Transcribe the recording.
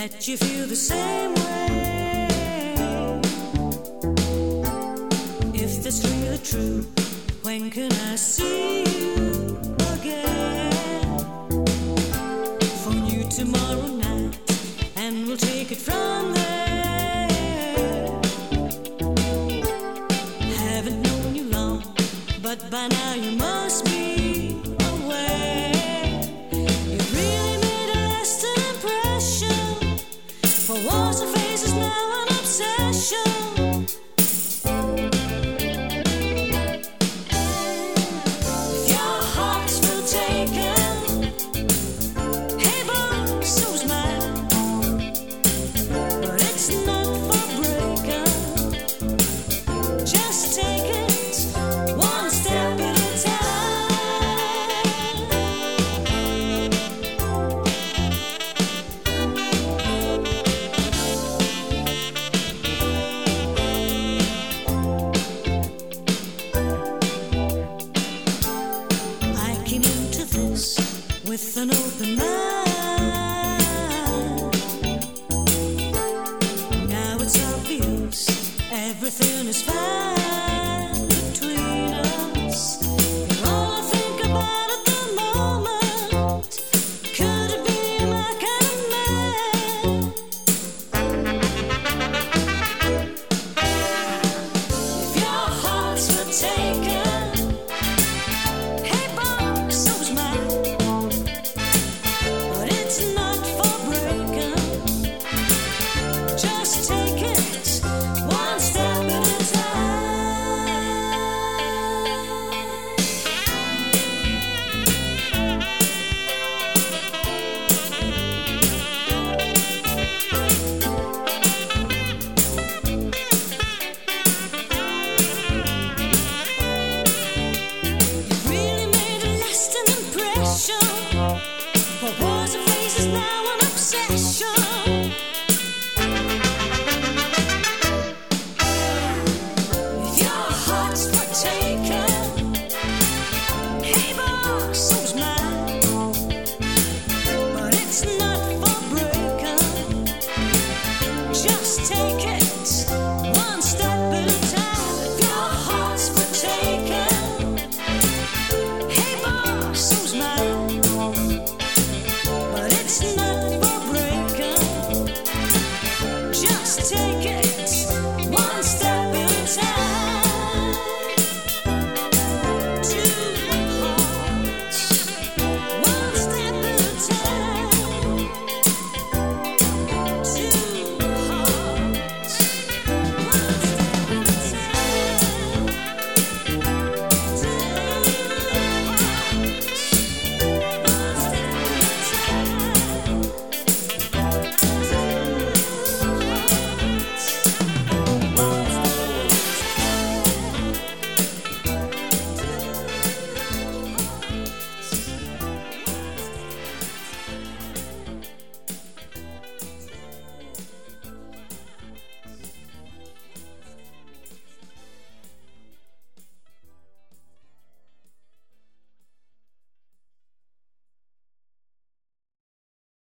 that you feel the same way. If that's really true, when can I see you again? Phone you tomorrow night and we'll take it from there. Haven't known you long, but by now you must be aware. You really made a lasting impression. For walls and faces now an obsession. If your heart's still taken, hey boy, so's mine. But it's not for breaking. Just take it one step at a I came into this with an open mind. Now it's obvious everything is fine between us. You're all I think about at the moment. Could it be my kind of man? If your hearts were taken, hey boy, so's mine. But it's not for breaking. Just take it one step at a You really made a lasting impression. For